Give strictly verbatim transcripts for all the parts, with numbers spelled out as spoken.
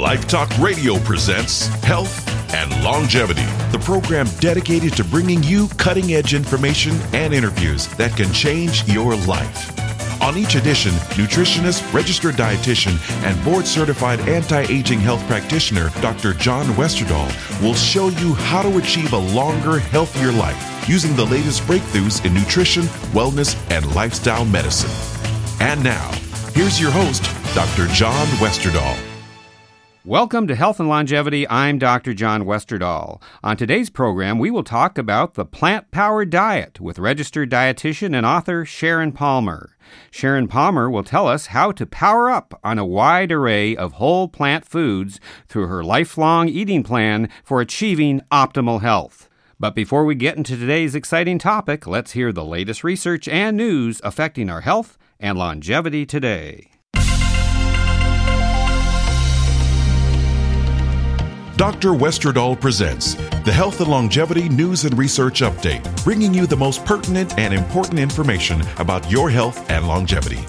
Life Talk Radio presents Health and Longevity, the program dedicated to bringing you cutting-edge information and interviews that can change your life. On each edition, nutritionist, registered dietitian, and board-certified anti-aging health practitioner, Doctor John Westerdahl, will show you how to achieve a longer, healthier life using the latest breakthroughs in nutrition, wellness, and lifestyle medicine. And now, here's your host, Doctor John Westerdahl. Welcome to Health and Longevity. I'm Doctor John Westerdahl. On today's program, we will talk about the plant-powered diet with registered dietitian and author Sharon Palmer. Sharon Palmer will tell us how to power up on a wide array of whole plant foods through her lifelong eating plan for achieving optimal health. But before we get into today's exciting topic, let's hear the latest research and news affecting our health and longevity today. Doctor Westerdahl presents the Health and Longevity News and Research Update, bringing you the most pertinent and important information about your health and longevity.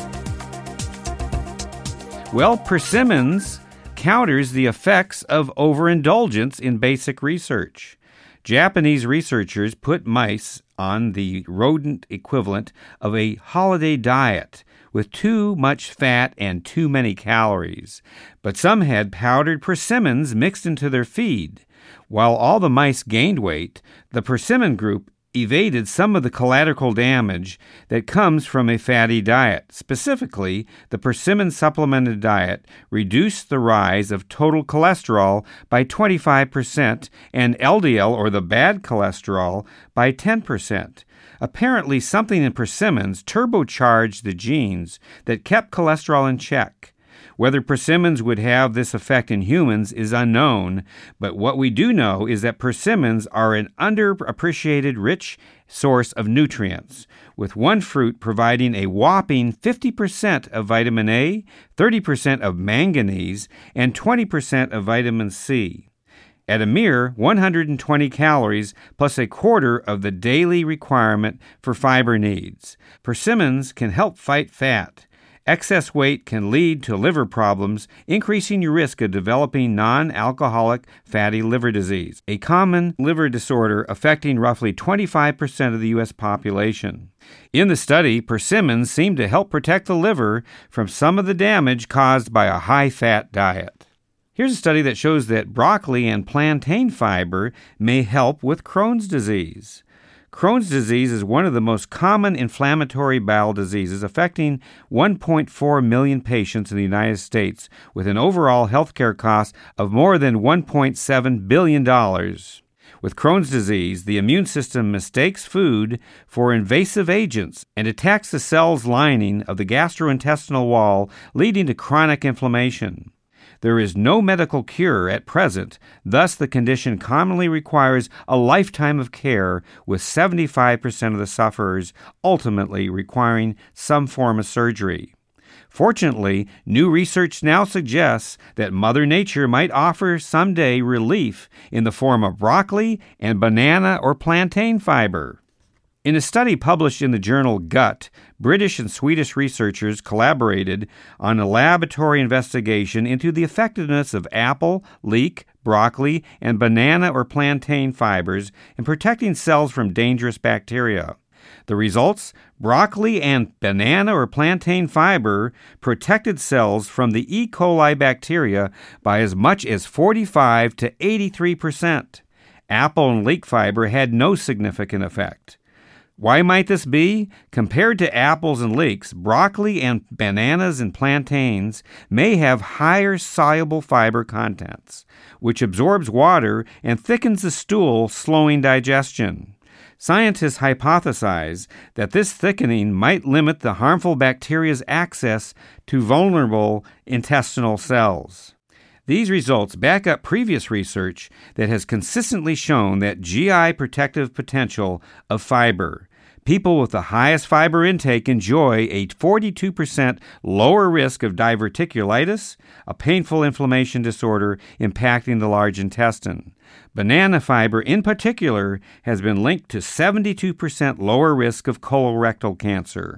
Well, persimmons counters the effects of overindulgence in basic research. Japanese researchers put mice on the rodent equivalent of a holiday diet with too much fat and too many calories. But some had powdered persimmons mixed into their feed. While all the mice gained weight, the persimmon group evaded some of the collateral damage that comes from a fatty diet. Specifically, the persimmon supplemented diet reduced the rise of total cholesterol by twenty-five percent and L D L, or the bad cholesterol, by ten percent. Apparently, something in persimmons turbocharged the genes that kept cholesterol in check. Whether persimmons would have this effect in humans is unknown, but what we do know is that persimmons are an underappreciated rich source of nutrients, with one fruit providing a whopping fifty percent of vitamin A, thirty percent of manganese, and twenty percent of vitamin C. At a mere one hundred twenty calories plus a quarter of the daily requirement for fiber needs. Persimmons can help fight fat. Excess weight can lead to liver problems, increasing your risk of developing non-alcoholic fatty liver disease, a common liver disorder affecting roughly twenty-five percent of the U S population. In the study, persimmons seem to help protect the liver from some of the damage caused by a high-fat diet. Here's a study that shows that broccoli and plantain fiber may help with Crohn's disease. Crohn's disease is one of the most common inflammatory bowel diseases, affecting one point four million patients in the United States, with an overall healthcare cost of more than one point seven billion dollars. With Crohn's disease, the immune system mistakes food for invasive agents and attacks the cells lining of the gastrointestinal wall, leading to chronic inflammation. There is no medical cure at present, thus the condition commonly requires a lifetime of care, with seventy-five percent of the sufferers ultimately requiring some form of surgery. Fortunately, new research now suggests that Mother Nature might offer someday relief in the form of broccoli and banana or plantain fiber. In a study published in the journal Gut, British and Swedish researchers collaborated on a laboratory investigation into the effectiveness of apple, leek, broccoli, and banana or plantain fibers in protecting cells from dangerous bacteria. The results? Broccoli and banana or plantain fiber protected cells from the E. coli bacteria by as much as forty-five to eighty-three percent. Apple and leek fiber had no significant effect. Why might this be? Compared to apples and leeks, broccoli and bananas and plantains may have higher soluble fiber contents, which absorbs water and thickens the stool, slowing digestion. Scientists hypothesize that this thickening might limit the harmful bacteria's access to vulnerable intestinal cells. These results back up previous research that has consistently shown that G I protective potential of fiber. People with the highest fiber intake enjoy a forty-two percent lower risk of diverticulitis, a painful inflammation disorder impacting the large intestine. Banana fiber in particular has been linked to seventy-two percent lower risk of colorectal cancer.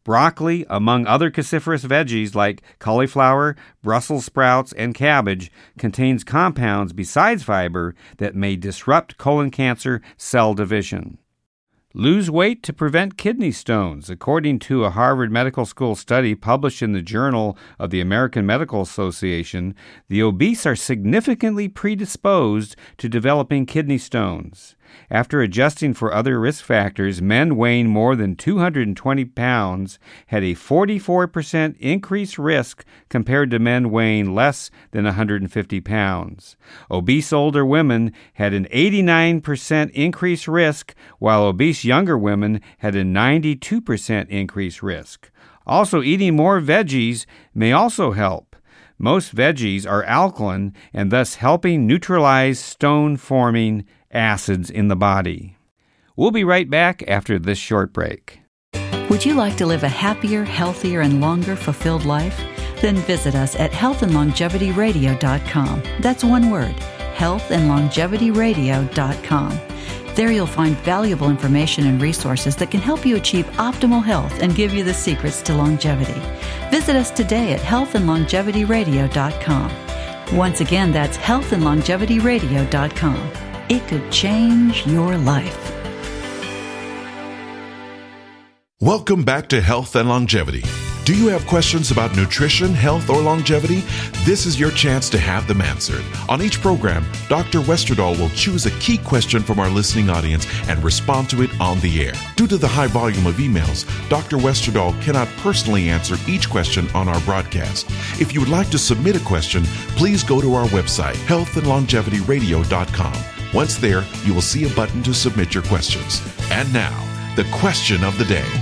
Broccoli, among other cruciferous veggies like cauliflower, Brussels sprouts, and cabbage, contains compounds besides fiber that may disrupt colon cancer cell division. Lose weight to prevent kidney stones. According to a Harvard Medical School study published in the Journal of the American Medical Association, the obese are significantly predisposed to developing kidney stones. After adjusting for other risk factors, men weighing more than two hundred twenty pounds had a forty-four percent increased risk compared to men weighing less than one hundred fifty pounds. Obese older women had an eighty-nine percent increased risk, while obese younger women had a ninety-two percent increased risk. Also, eating more veggies may also help. Most veggies are alkaline and thus helping neutralize stone-forming acids in the body. We'll be right back after this short break. Would you like to live a happier, healthier, and longer fulfilled life? Then visit us at health and longevity radio dot com. That's one word, health and longevity radio dot com. There you'll find valuable information and resources that can help you achieve optimal health and give you the secrets to longevity. Visit us today at health and longevity radio dot com. Once again, that's health and longevity radio dot com. It could change your life. Welcome back to Health and Longevity. Do you have questions about nutrition, health, or longevity? This is your chance to have them answered. On each program, Doctor Westerdahl will choose a key question from our listening audience and respond to it on the air. Due to the high volume of emails, Doctor Westerdahl cannot personally answer each question on our broadcast. If you would like to submit a question, please go to our website, health and longevity radio dot com. Once there, you will see a button to submit your questions. And now, the question of the day.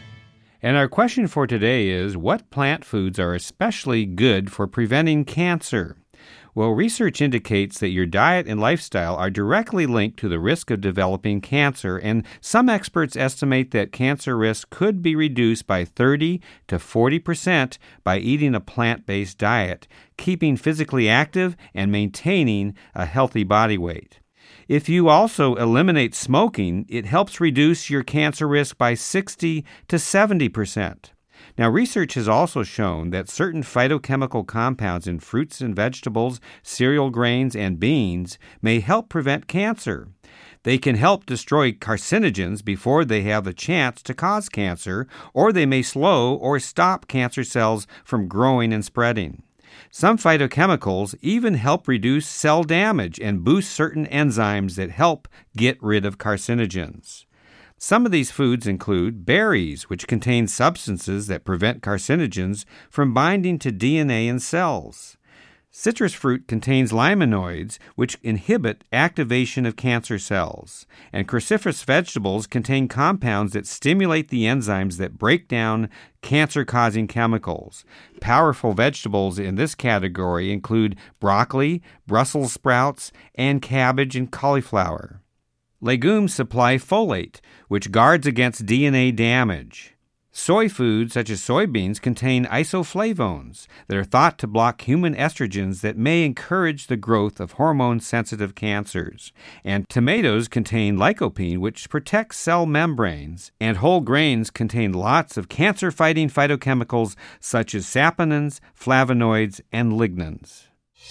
And our question for today is, what plant foods are especially good for preventing cancer? Well, research indicates that your diet and lifestyle are directly linked to the risk of developing cancer, and some experts estimate that cancer risk could be reduced by thirty to forty percent by eating a plant-based diet, keeping physically active, and maintaining a healthy body weight. If you also eliminate smoking, it helps reduce your cancer risk by sixty to seventy percent. Now, research has also shown that certain phytochemical compounds in fruits and vegetables, cereal grains, and beans may help prevent cancer. They can help destroy carcinogens before they have the chance to cause cancer, or they may slow or stop cancer cells from growing and spreading. Some phytochemicals even help reduce cell damage and boost certain enzymes that help get rid of carcinogens. Some of these foods include berries, which contain substances that prevent carcinogens from binding to D N A in cells. Citrus fruit contains limonoids, which inhibit activation of cancer cells. And cruciferous vegetables contain compounds that stimulate the enzymes that break down cancer-causing chemicals. Powerful vegetables in this category include broccoli, Brussels sprouts, and cabbage and cauliflower. Legumes supply folate, which guards against D N A damage. Soy foods, such as soybeans, contain isoflavones that are thought to block human estrogens that may encourage the growth of hormone-sensitive cancers. And tomatoes contain lycopene, which protects cell membranes. And whole grains contain lots of cancer-fighting phytochemicals such as saponins, flavonoids, and lignans.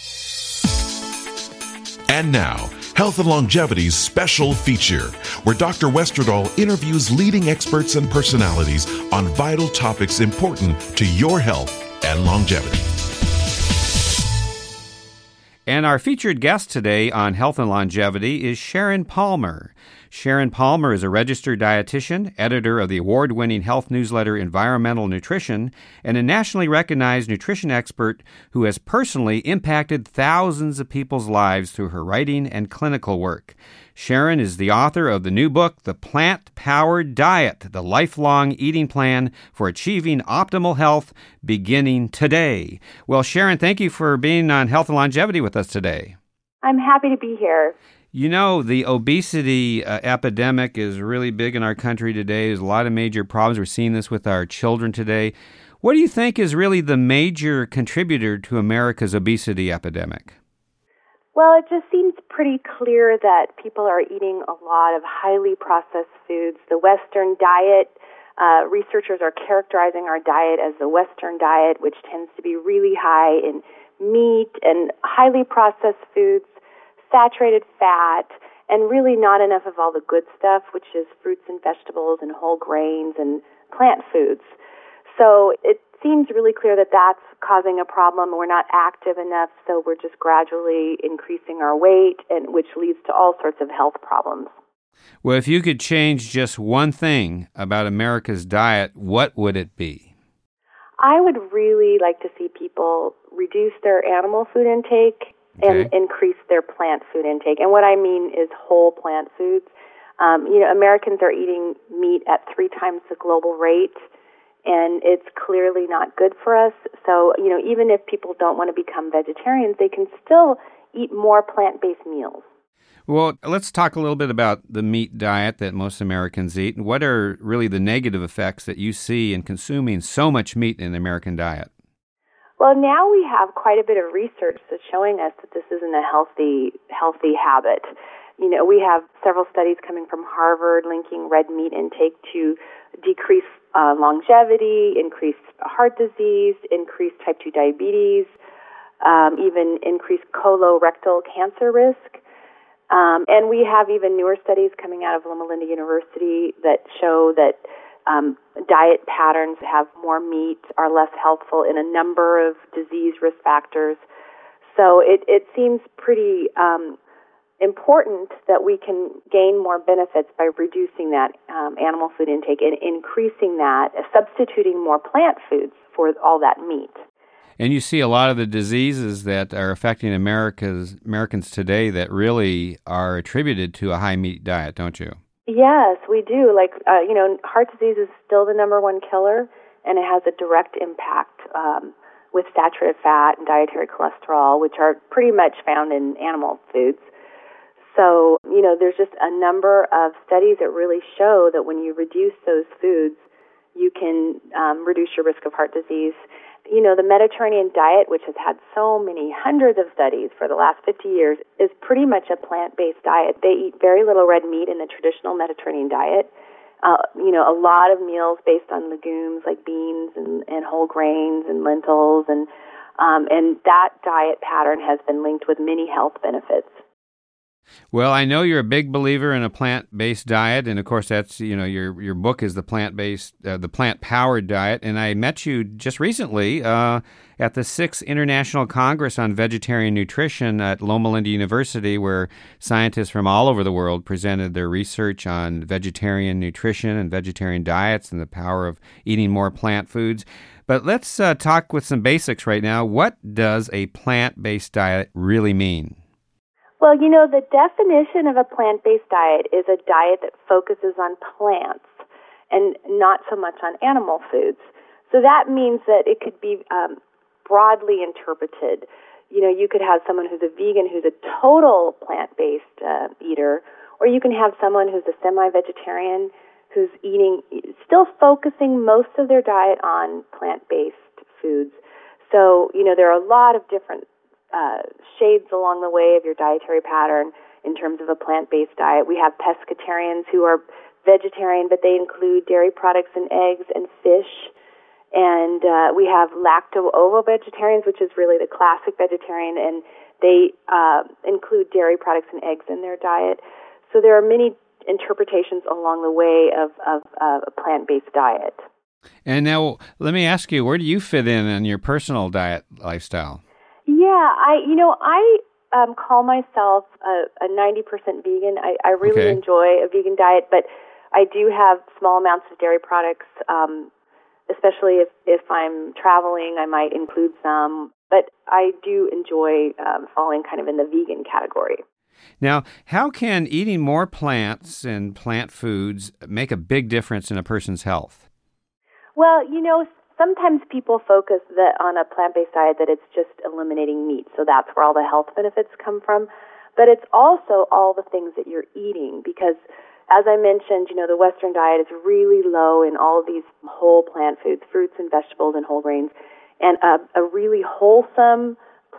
And now, Health and Longevity's special feature, where Doctor Westerdahl interviews leading experts and personalities on vital topics important to your health and longevity. And our featured guest today on Health and Longevity is Sharon Palmer. Sharon Palmer is a registered dietitian, editor of the award-winning health newsletter Environmental Nutrition, and a nationally recognized nutrition expert who has personally impacted thousands of people's lives through her writing and clinical work. Sharon is the author of the new book, The Plant-Powered Diet, The Lifelong Eating Plan for Achieving Optimal Health, Beginning Today. Well, Sharon, thank you for being on Health and Longevity with us today. I'm happy to be here. You know, the obesity uh, epidemic is really big in our country today. There's a lot of major problems. We're seeing this with our children today. What do you think is really the major contributor to America's obesity epidemic? Well, it just seems pretty clear that people are eating a lot of highly processed foods. The Western diet Uh, researchers are characterizing our diet as the Western diet, which tends to be really high in meat and highly processed foods, saturated fat, and really not enough of all the good stuff, which is fruits and vegetables and whole grains and plant foods. So it seems really clear that that's causing a problem. We're not active enough, so we're just gradually increasing our weight, and which leads to all sorts of health problems. Well, if you could change just one thing about America's diet, what would it be? I would really like to see people reduce their animal food intake and Okay. increase their plant food intake. And what I mean is whole plant foods. Um, you know, Americans are eating meat at three times the global rate, and it's clearly not good for us. So, you know, even if people don't want to become vegetarians, they can still eat more plant-based meals. Well, let's talk a little bit about the meat diet that most Americans eat. And what are really the negative effects that you see in consuming so much meat in the American diet? Well, now we have quite a bit of research that's showing us that this isn't a healthy, healthy habit. You know, we have several studies coming from Harvard linking red meat intake to decrease uh, longevity, increase heart disease, increase type two diabetes, um, even increase colorectal cancer risk. Um, and we have even newer studies coming out of Loma Linda University that show that um, diet patterns have more meat, are less healthful in a number of disease risk factors. So it, it seems pretty um, important that we can gain more benefits by reducing that um, animal food intake and increasing that, uh, substituting more plant foods for all that meat. And you see a lot of the diseases that are affecting America's Americans today that really are attributed to a high meat diet, don't you? Yes, we do. Like, uh, you know, heart disease is still the number one killer, and it has a direct impact um, with saturated fat and dietary cholesterol, which are pretty much found in animal foods. So, you know, there's just a number of studies that really show that when you reduce those foods, you can um, reduce your risk of heart disease. You know, the Mediterranean diet, which has had so many hundreds of studies for the last fifty years, is pretty much a plant-based diet. They eat very little red meat in the traditional Mediterranean diet. Uh, you know, a lot of meals based on legumes like beans and, and whole grains and lentils, and um, and that diet pattern has been linked with many health benefits. Well, I know you're a big believer in a plant-based diet, and of course, that's you know your your book is the plant-based, uh, the plant-powered diet. And I met you just recently uh, at the sixth International Congress on Vegetarian Nutrition at Loma Linda University, where scientists from all over the world presented their research on vegetarian nutrition and vegetarian diets and the power of eating more plant foods. But let's uh, talk with some basics right now. What does a plant-based diet really mean? Well, you know, the definition of a plant-based diet is a diet that focuses on plants and not so much on animal foods. So that means that it could be um, broadly interpreted. You know, you could have someone who's a vegan who's a total plant-based uh, eater, or you can have someone who's a semi-vegetarian who's eating, still focusing most of their diet on plant-based foods. So, you know, there are a lot of different Uh, shades along the way of your dietary pattern in terms of a plant-based diet. We have pescatarians who are vegetarian, but they include dairy products and eggs and fish. And uh, we have lacto-ovo-vegetarians, which is really the classic vegetarian, and they uh, include dairy products and eggs in their diet. So there are many interpretations along the way of, of uh, a plant-based diet. And now, let me ask you, where do you fit in in your personal diet lifestyle? Yeah, I you know I um, call myself a, a ninety percent vegan. I, I really Okay. enjoy a vegan diet, but I do have small amounts of dairy products, um, especially if, if I'm traveling. I might include some, but I do enjoy um, falling kind of in the vegan category. Now, how can eating more plants and plant foods make a big difference in a person's health? Well, you know, sometimes people focus that on a plant-based diet that it's just eliminating meat, so that's where all the health benefits come from. But it's also all the things that you're eating, because as I mentioned, you know, the Western diet is really low in all of these whole plant foods, fruits and vegetables and whole grains, and a, a really wholesome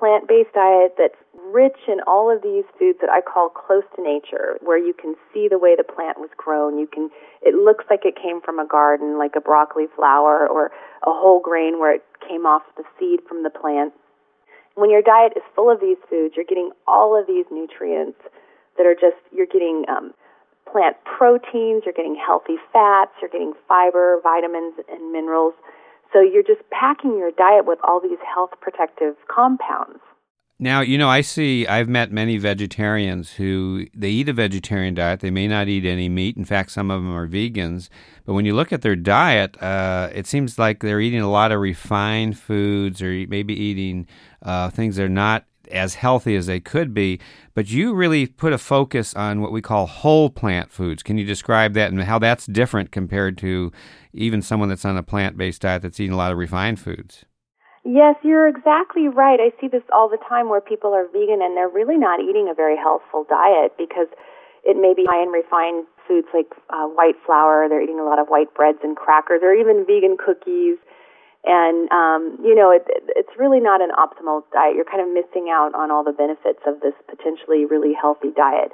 plant-based diet that's rich in all of these foods that I call close to nature, where you can see the way the plant was grown. You can, it looks like it came from a garden, like a broccoli flower, or a whole grain where it came off the seed from the plant. When your diet is full of these foods, you're getting all of these nutrients that are just, you're getting um, plant proteins, you're getting healthy fats, you're getting fiber, vitamins, and minerals. So you're just packing your diet with all these health protective compounds. Now, you know, I see, I've met many vegetarians who, they eat a vegetarian diet. They may not eat any meat. In fact, some of them are vegans. But when you look at their diet, uh, it seems like they're eating a lot of refined foods, or maybe eating uh, things that are not as healthy as they could be. But you really put a focus on what we call whole plant foods. Can you describe that and how that's different compared to even someone that's on a plant-based diet that's eating a lot of refined foods? Yes, you're exactly right. I see this all the time where people are vegan and they're really not eating a very healthful diet because it may be high in refined foods like uh, white flour. They're eating a lot of white breads and crackers, or even vegan cookies. And, um, you know, it, it's really not an optimal diet. You're kind of missing out on all the benefits of this potentially really healthy diet.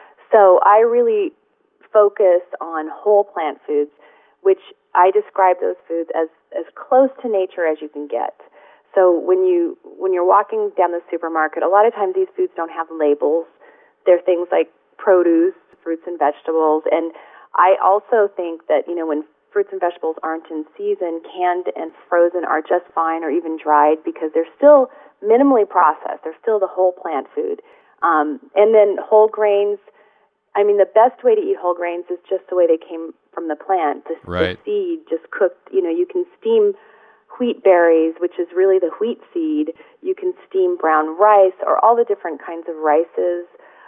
So I really focus on whole plant foods, which I describe those foods as, as close to nature as you can get. So when you when you're walking down the supermarket, a lot of times these foods don't have labels. They're things like produce, fruits and vegetables. And I also think that, you know, when fruits and vegetables aren't in season, canned and frozen are just fine, or even dried, because they're still minimally processed. They're still the whole plant food. Um, and then whole grains, I mean, the best way to eat whole grains is just the way they came from the plant. The, right. the seed just cooked. You know, you can steam wheat berries, which is really the wheat seed. You can steam brown rice, or all the different kinds of rices,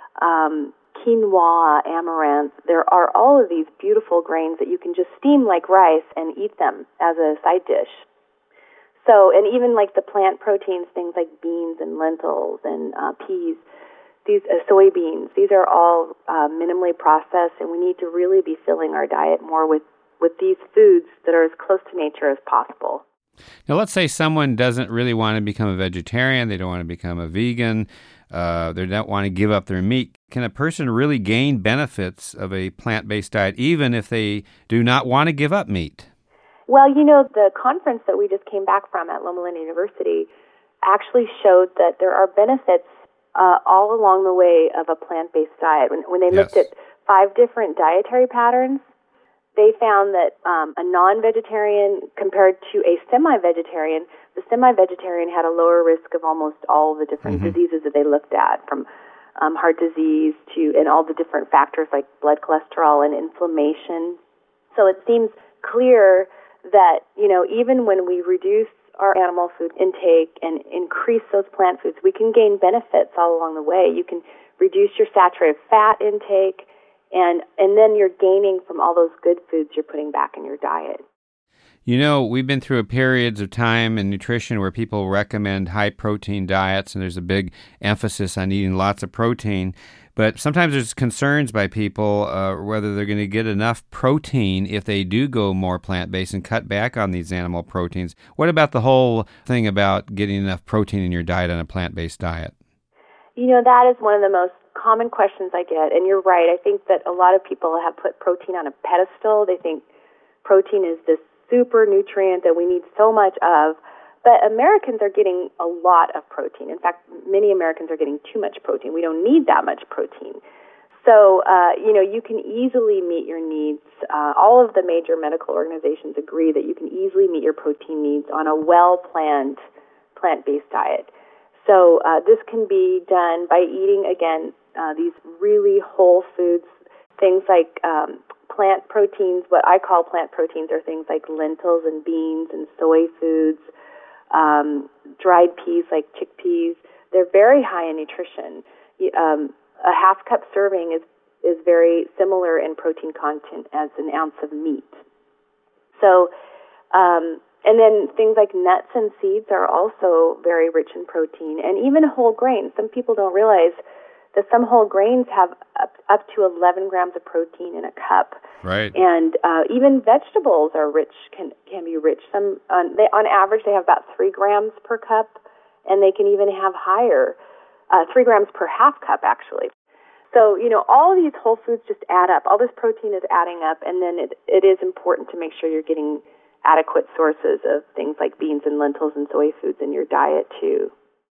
um, quinoa, amaranth. There are all of these beautiful grains that you can just steam like rice and eat them as a side dish. So, and even like the plant proteins, things like beans and lentils and uh, peas, these uh, soybeans, these are all uh, minimally processed, and we need to really be filling our diet more with, with these foods that are as close to nature as possible. Now, let's say someone doesn't really want to become a vegetarian, they don't want to become a vegan, uh, they don't want to give up their meat. Can a person really gain benefits of a plant-based diet even if they do not want to give up meat? Well, you know, the conference that we just came back from at Loma Linda University actually showed that there are benefits uh, all along the way of a plant-based diet. When, when they Yes. looked at five different dietary patterns, they found that um, a non-vegetarian compared to a semi-vegetarian, the semi-vegetarian had a lower risk of almost all the different mm-hmm. diseases that they looked at, from um, heart disease to, and all the different factors like blood cholesterol and inflammation. So it seems clear that, you know, even when we reduce our animal food intake and increase those plant foods, we can gain benefits all along the way. You can reduce your saturated fat intake, And and then you're gaining from all those good foods you're putting back in your diet. You know, we've been through periods of time in nutrition where people recommend high-protein diets, and there's a big emphasis on eating lots of protein. But sometimes there's concerns by people uh, whether they're going to get enough protein if they do go more plant-based and cut back on these animal proteins. What about the whole thing about getting enough protein in your diet on a plant-based diet? You know, that is one of the most common questions I get, and you're right. I think that a lot of people have put protein on a pedestal. They think protein is this super nutrient that we need so much of, but Americans are getting a lot of protein. In fact, many Americans are getting too much protein. We don't need that much protein. So, uh, you know, you can easily meet your needs. Uh, all of the major medical organizations agree that you can easily meet your protein needs on a well-planned plant-based diet. So uh, this can be done by eating, again, uh, these really whole foods, things like um, plant proteins. What I call plant proteins are things like lentils and beans and soy foods, um, dried peas like chickpeas. They're very high in nutrition. Um, a half cup serving is, is very similar in protein content as an ounce of meat. So, um, And then things like nuts and seeds are also very rich in protein, and even whole grains. Some people don't realize that some whole grains have up, up to eleven grams of protein in a cup. Right. And uh, even vegetables are rich, can can be rich. Some on, they, on average they have about three grams per cup, and they can even have higher, uh, three grams per half cup, actually. So, you know, all of these whole foods just add up. All this protein is adding up, and then it, it is important to make sure you're getting adequate sources of things like beans and lentils and soy foods in your diet, too.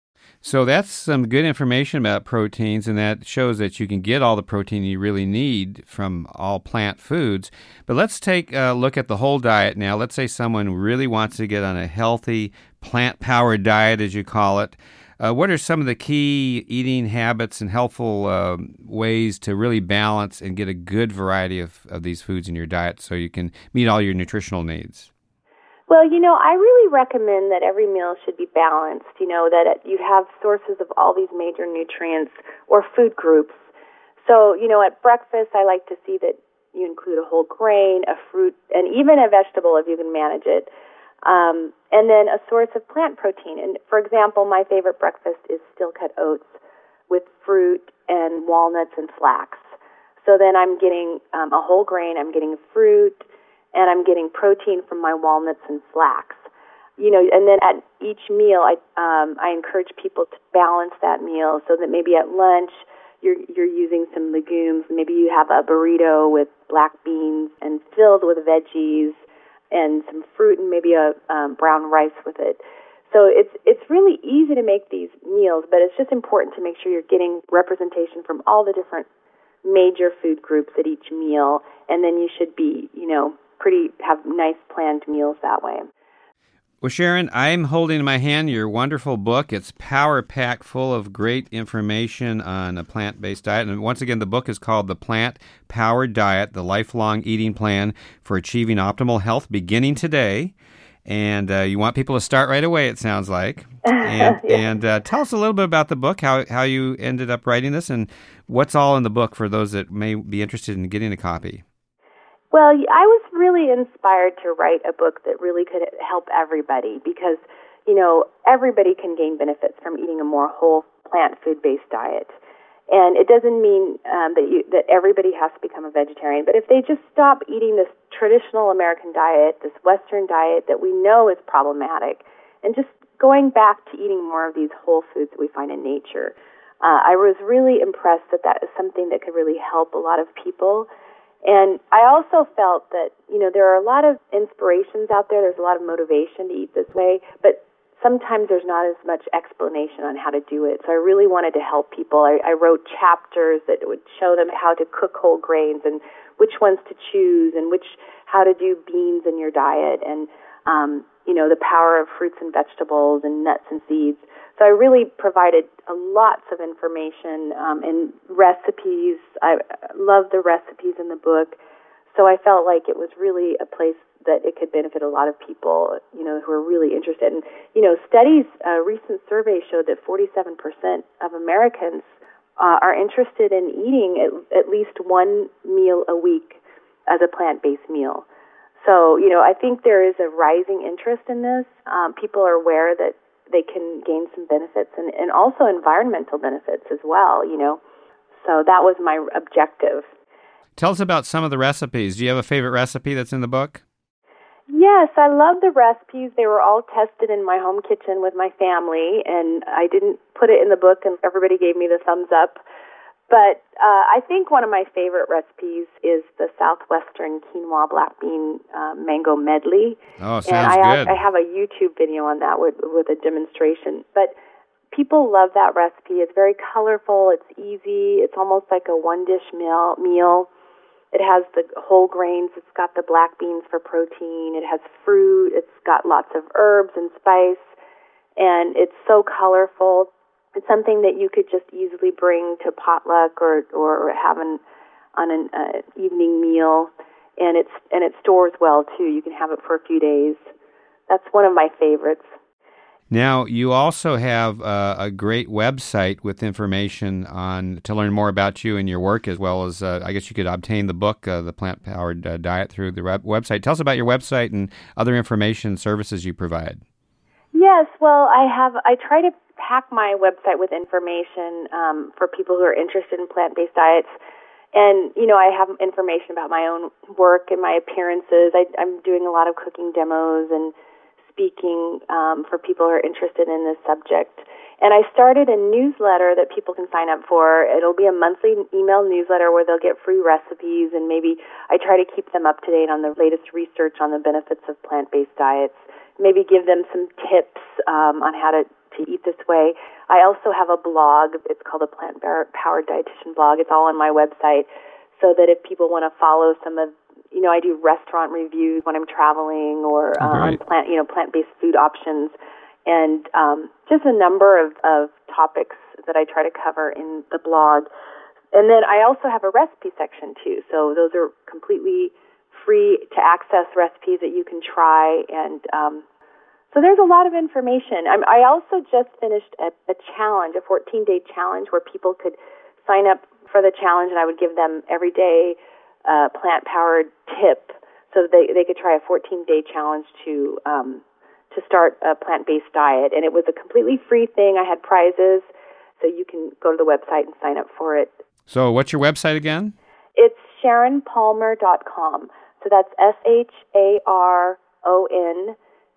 So that's some good information about proteins, and that shows that you can get all the protein you really need from all plant foods. But let's take a look at the whole diet now. Let's say someone really wants to get on a healthy, plant-powered diet, as you call it. Uh, what are some of the key eating habits and helpful uh, ways to really balance and get a good variety of, of these foods in your diet so you can meet all your nutritional needs? Well, you know, I really recommend that every meal should be balanced, you know, that you have sources of all these major nutrients or food groups. So, you know, at breakfast, I like to see that you include a whole grain, a fruit, and even a vegetable if you can manage it, um, and then a source of plant protein. And, for example, my favorite breakfast is steel-cut oats with fruit and walnuts and flax. So then I'm getting um, a whole grain, I'm getting fruit, and I'm getting protein from my walnuts and flax. You know, and then at each meal, I um, I encourage people to balance that meal so that maybe at lunch you're you're using some legumes. Maybe you have a burrito with black beans and filled with veggies and some fruit and maybe a um, brown rice with it. So it's it's really easy to make these meals, but it's just important to make sure you're getting representation from all the different major food groups at each meal, and then you should be, you know, pretty have nice planned meals that way. Well, Sharon, I'm holding in my hand your wonderful book. It's power-packed full of great information on a plant-based diet. And once again, the book is called The Plant-Powered Diet, The Lifelong Eating Plan for Achieving Optimal Health Beginning Today. And uh, you want people to start right away, it sounds like. And, yeah. and uh, tell us a little bit about the book, how, how you ended up writing this, and what's all in the book for those that may be interested in getting a copy. Well, I was really inspired to write a book that really could help everybody because, you know, everybody can gain benefits from eating a more whole plant food-based diet. And it doesn't mean um, that you, that everybody has to become a vegetarian, but if they just stop eating this traditional American diet, this Western diet that we know is problematic, and just going back to eating more of these whole foods that we find in nature, uh, I was really impressed that that is something that could really help a lot of people. And I also felt that, you know, there are a lot of inspirations out there. There's a lot of motivation to eat this way, but sometimes there's not as much explanation on how to do it. So I really wanted to help people. I, I wrote chapters that would show them how to cook whole grains and which ones to choose and which how to do beans in your diet and, um, you know, the power of fruits and vegetables and nuts and seeds. So I really provided uh, lots of information um, and recipes. I love the recipes in the book. So I felt like it was really a place that it could benefit a lot of people, you know, who are really interested. And, you know, studies, uh, recent surveys showed that forty-seven percent of Americans uh, are interested in eating at, at least one meal a week as a plant-based meal. So, you know, I think there is a rising interest in this. Um, people are aware that they can gain some benefits and, and also environmental benefits as well, you know. So that was my objective. Tell us about some of the recipes. Do you have a favorite recipe that's in the book? Yes, I love the recipes. They were all tested in my home kitchen with my family, and I didn't put it in the book, and everybody gave me the thumbs up. But uh, I think one of my favorite recipes is the Southwestern quinoa black bean uh, mango medley. Oh, sounds and I, good. I have a YouTube video on that with, with a demonstration. But people love that recipe. It's very colorful. It's easy. It's almost like a one-dish meal. meal. It has the whole grains. It's got the black beans for protein. It has fruit. It's got lots of herbs and spice. And it's so colorful. It's something that you could just easily bring to potluck or, or have an, on an uh, evening meal. And it's and it stores well, too. You can have it for a few days. That's one of my favorites. Now, you also have uh, a great website with information on to learn more about you and your work, as well as, uh, I guess you could obtain the book, uh, The Plant-Powered uh, Diet, through the web- website. Tell us about your website and other information services you provide. Yes, well, I have. I try to pack my website with information um, for people who are interested in plant-based diets. And, you know, I have information about my own work and my appearances. I, I'm doing a lot of cooking demos and speaking um, for people who are interested in this subject. And I started a newsletter that people can sign up for. It'll be a monthly email newsletter where they'll get free recipes, and maybe I try to keep them up to date on the latest research on the benefits of plant-based diets, maybe give them some tips um, on how to, to eat this way. I also have a blog. It's called the Plant-Powered Dietitian blog. It's all on my website, so that if people want to follow some of, you know, I do restaurant reviews when I'm traveling, or oh, uh, on plant, you know, plant-based food options. And um, just a number of, of topics that I try to cover in the blog. And then I also have a recipe section, too. So those are completely free to access recipes that you can try. And um, so there's a lot of information. I'm, I also just finished a, a challenge, a fourteen-day challenge, where people could sign up for the challenge, and I would give them every day a plant-powered tip, so they, they could try a fourteen-day challenge to um, to start a plant-based diet. And it was a completely free thing. I had prizes, so you can go to the website and sign up for it. So what's your website again? It's sharon palmer dot com. So that's S H A R O N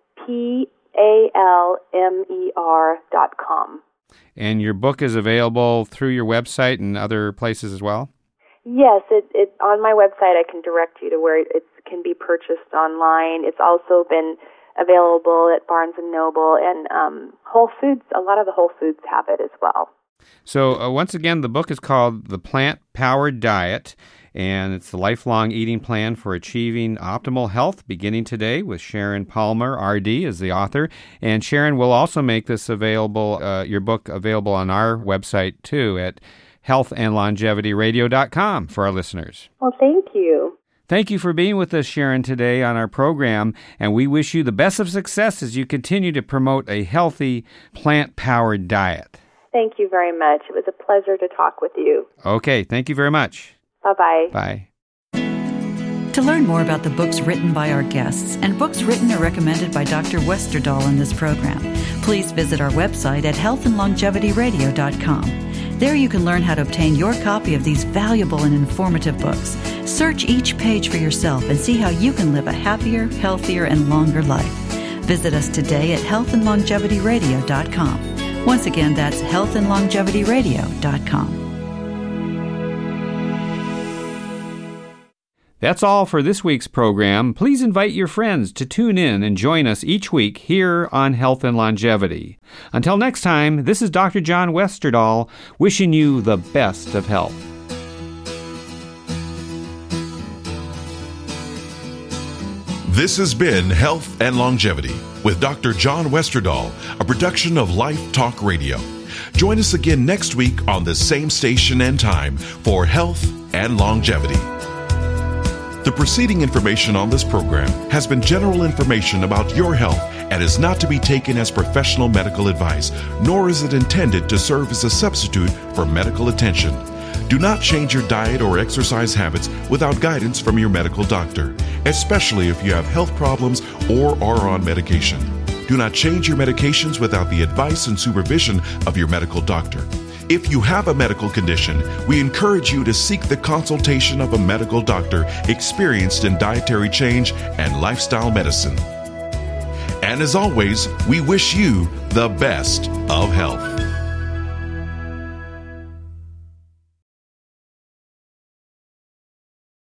P A L M E R dot com. And your book is available through your website and other places as well? Yes, it, it on my website I can direct you to where it can be purchased online. It's also been available at Barnes and Noble and um, Whole Foods. A lot of the Whole Foods have it as well. So uh, once again, the book is called The Plant-Powered Diet, and it's the lifelong eating plan for achieving optimal health, beginning today, with Sharon Palmer, R D, as the author. And Sharon will also make this available, uh, your book available on our website, too, at health and longevity radio dot com for our listeners. Well, thank you. Thank you for being with us, Sharon, today on our program, and we wish you the best of success as you continue to promote a healthy, plant-powered diet. Thank you very much. It was a pleasure to talk with you. Okay, thank you very much. Bye-bye. Bye. To learn more about the books written by our guests and books written or recommended by Doctor Westerdahl in this program, please visit our website at health and longevity radio dot com. There you can learn how to obtain your copy of these valuable and informative books. Search each page for yourself and see how you can live a happier, healthier, and longer life. Visit us today at health and longevity radio dot com. Once again, that's health and longevity radio dot com. That's all for this week's program. Please invite your friends to tune in and join us each week here on Health and Longevity. Until next time, this is Doctor John Westerdahl wishing you the best of health. This has been Health and Longevity with Doctor John Westerdahl, a production of Life Talk Radio. Join us again next week on the same station and time for Health and Longevity. The preceding information on this program has been general information about your health and is not to be taken as professional medical advice, nor is it intended to serve as a substitute for medical attention. Do not change your diet or exercise habits without guidance from your medical doctor, especially if you have health problems or are on medication. Do not change your medications without the advice and supervision of your medical doctor. If you have a medical condition, we encourage you to seek the consultation of a medical doctor experienced in dietary change and lifestyle medicine. And as always, we wish you the best of health.